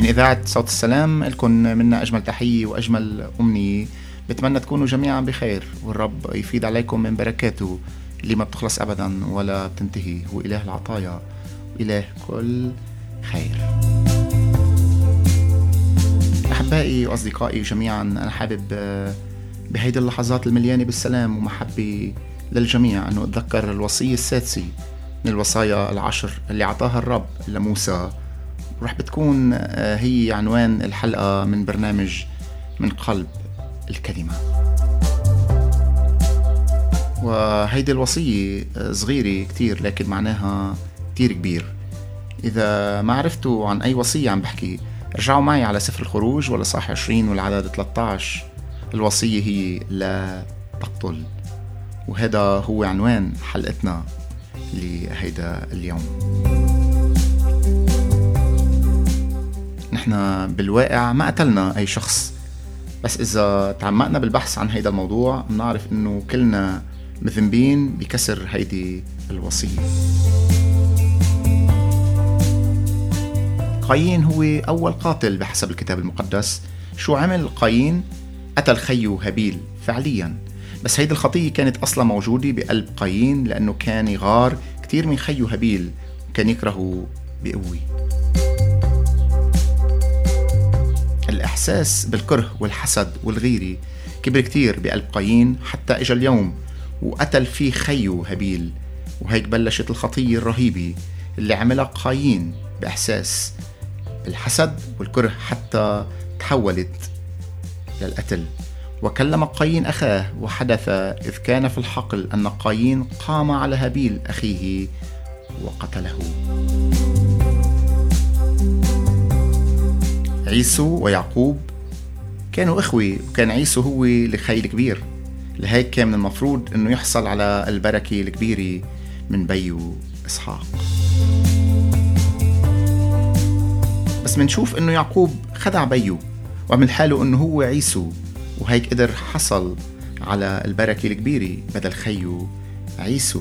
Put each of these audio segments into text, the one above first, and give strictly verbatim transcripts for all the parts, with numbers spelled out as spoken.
من إذاعة صوت السلام لكم منا أجمل تحية وأجمل أمنية. بتمنى تكونوا جميعا بخير، والرب يفيد عليكم من بركاته اللي ما بتخلص أبدا ولا بتنتهي. هو إله العطايا وإله كل خير. أحبائي وأصدقائي جميعا، أنا حابب بهيدي اللحظات المليانة بالسلام ومحبة للجميع أنه أتذكر الوصية السادسة من الوصايا العشر اللي عطاها الرب لموسى، ورح بتكون هي عنوان الحلقة من برنامج من قلب الكلمة. وهيدي الوصية صغيرة كتير لكن معناها كتير كبير. إذا ما عرفتوا عن أي وصية عم بحكي، رجعوا معي على سفر الخروج والإصحاح عشرين والعدد ثلاثة عشر. الوصية هي لا تقتل، وهذا هو عنوان حلقتنا لهيدا اليوم. نحن بالواقع ما قتلنا أي شخص، بس إذا تعمقنا بالبحث عن هيدا الموضوع بنعرف إنه كلنا مذنبين بكسر هيدي الوصية. قايين هو أول قاتل بحسب الكتاب المقدس. شو عمل قايين؟ قتل خيه هابيل فعليا، بس هيدي الخطية كانت أصلا موجودة بقلب قايين لأنه كان يغار كتير من خيه هابيل وكان يكرهه بقوة. الإحساس بالكره والحسد والغيرة كبر كتير بقلب قايين حتى إجا اليوم وقتل فيه خيه هابيل، وهيك بلشت الخطية الرهيبة اللي عملها قايين بإحساس بالحسد والكره حتى تحولت للقتل. وكلم قايين أخاه وحدث إذ كان في الحقل أن قايين قام على هابيل أخيه وقتله. عيسو ويعقوب كانوا إخوة، وكان عيسو هو الخي الكبير، لهيك كان من المفروض أنه يحصل على البركة الكبيرة من بيو إسحاق. بس منشوف أنه يعقوب خدع بيو وعمل حاله أنه هو عيسو، وهيك قدر حصل على البركة الكبيرة بدل خيو عيسو.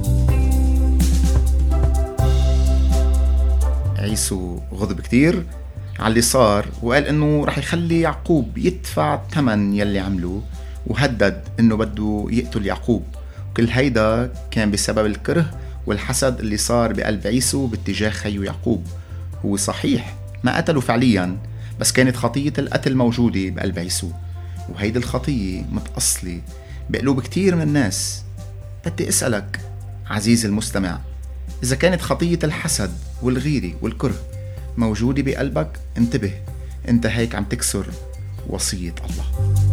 عيسو غضب كتير على اللي صار وقال انه رح يخلي يعقوب يدفع الثمن يلي عمله، وهدد انه بده يقتل يعقوب. وكل هيدا كان بسبب الكره والحسد اللي صار بقلب عيسو باتجاه خيو يعقوب. هو صحيح ما قتله فعليا، بس كانت خطية القتل موجودة بقلب عيسو، وهيدي الخطية متأصلة بقلوب كتير من الناس. بدي أسألك عزيزي المستمع، إذا كانت خطية الحسد والغيرة والكره موجودة بقلبك، انتبه، انت هيك عم تكسر وصية الله.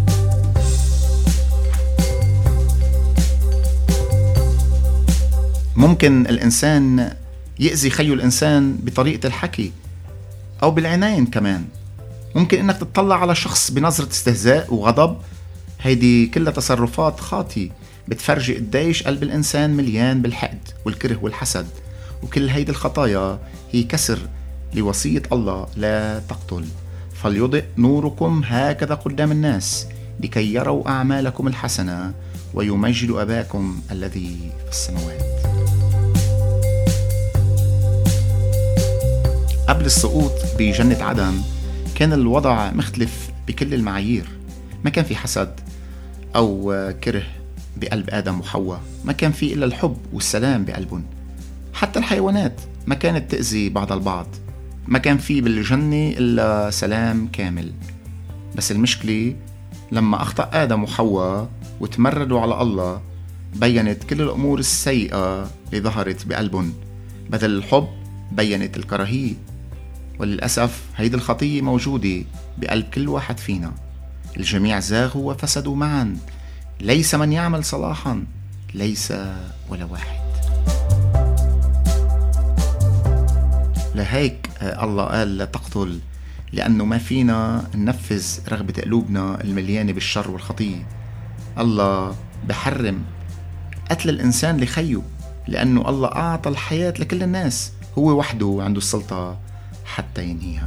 ممكن الإنسان يأذي خيه الإنسان بطريقة الحكي أو بالعناية كمان. ممكن إنك تطلع على شخص بنظرة استهزاء وغضب. هيدي كلها تصرفات خاطئة بتفرجي قديش قلب الإنسان مليان بالحقد والكره والحسد، وكل هيدي الخطايا هي كسر لوصية الله لا تقتل. فليضئ نوركم هكذا قدام الناس لكي يروا أعمالكم الحسنة ويمجدوا أباكم الذي في السماوات. قبل السقوط بجنة عدن كان الوضع مختلف بكل المعايير. ما كان في حسد أو كره بقلب آدم وحواء، ما كان في إلا الحب والسلام بقلبهم. حتى الحيوانات ما كانت تأذي بعض البعض، ما كان في بالجنة إلا سلام كامل. بس المشكلة لما أخطأ آدم وحواء وتمردوا على الله، بيّنت كل الأمور السيئة اللي ظهرت بقلبهم. بدل الحب بيّنت الكراهية. وللأسف هيدي الخطية موجودة بقلب كل واحد فينا. الجميع زاغوا وفسدوا معا، ليس من يعمل صلاحا، ليس ولا واحد. لهيك الله قال لا تقتل، لأنه ما فينا ننفذ رغبة قلوبنا المليانة بالشر والخطية. الله بحرم قتل الإنسان لخيه، لأنه الله أعطى الحياة لكل الناس، هو وحده عنده السلطة حتى ينهيها.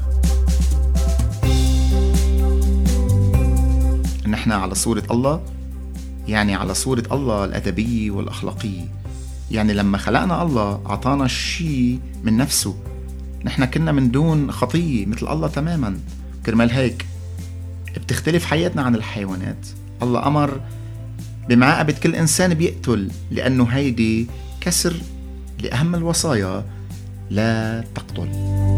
نحن على صورة الله، يعني على صورة الله الأدبية والأخلاقية. يعني لما خلقنا الله أعطانا شيء من نفسه، نحن كنا من دون خطية مثل الله تماما. كرمال هيك بتختلف حياتنا عن الحيوانات. الله أمر بمعاقبة كل إنسان بيقتل، لأنه هيدي كسر لأهم الوصايا: لا تقتل.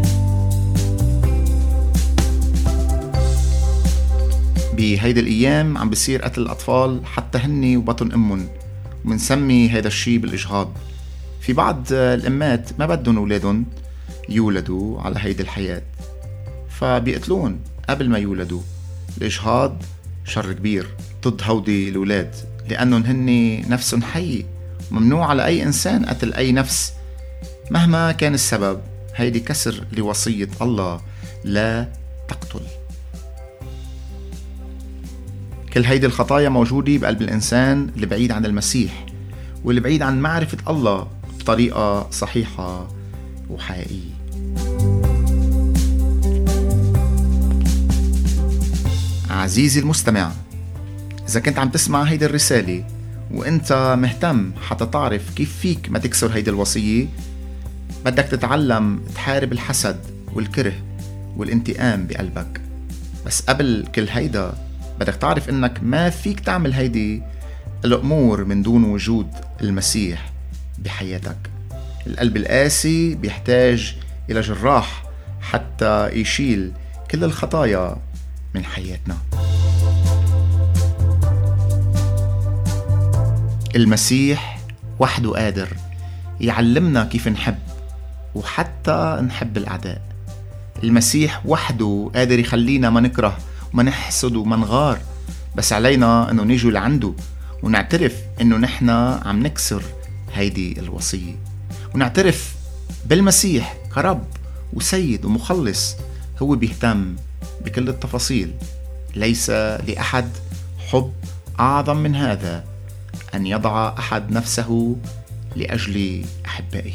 بهيدي الأيام عم بيصير قتل الأطفال حتى هني وبطن أمهم، ومنسمي هيدا الشي بالإجهاض. في بعض الأمات ما بدهم أولادهم يولدوا على هيدي الحياة، فبيقتلون قبل ما يولدوا. الإجهاض شر كبير ضد هودي الأولاد، لأنهم هن نفسهم حية، وممنوع على أي إنسان قتل أي نفس مهما كان السبب. هيدي كسر لوصية الله: لا تقتل. كل هيدي الخطايا موجودة بقلب الإنسان اللي بعيد عن المسيح، واللي بعيد عن معرفة الله بطريقة صحيحة وحقيقية. عزيزي المستمع، إذا كنت عم تسمع هيدي الرسالة وإنت مهتم حتى تعرف كيف فيك ما تكسر هيدي الوصية، بدك تتعلم تحارب الحسد والكره والانتقام بقلبك. بس قبل كل هيدا بدك تعرف إنك ما فيك تعمل هيدي الأمور من دون وجود المسيح بحياتك. القلب القاسي بيحتاج إلى جراح حتى يشيل كل الخطايا من حياتنا. المسيح وحده قادر يعلمنا كيف نحب وحتى نحب الأعداء. المسيح وحده قادر يخلينا ما نكره وما نحسد وما نغار، بس علينا أنه نيجوا لعنده ونعترف أنه نحنا عم نكسر هيدي الوصية، ونعترف بالمسيح كرب وسيد ومخلص. هو بيهتم بكل التفاصيل. ليس لأحد حب أعظم من هذا، أن يضع أحد نفسه لأجل أحبائه.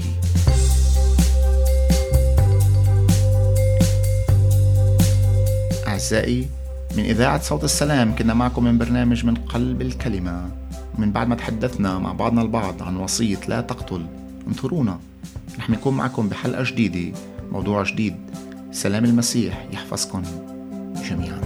أعزائي، من إذاعة صوت السلام كنا معكم من برنامج من قلب الكلمة. من بعد ما تحدثنا مع بعضنا البعض عن وصية لا تقتل، انطرونا، رح نكون معكم بحلقة جديدة، موضوع جديد. سلام المسيح يحفظكم جميعا.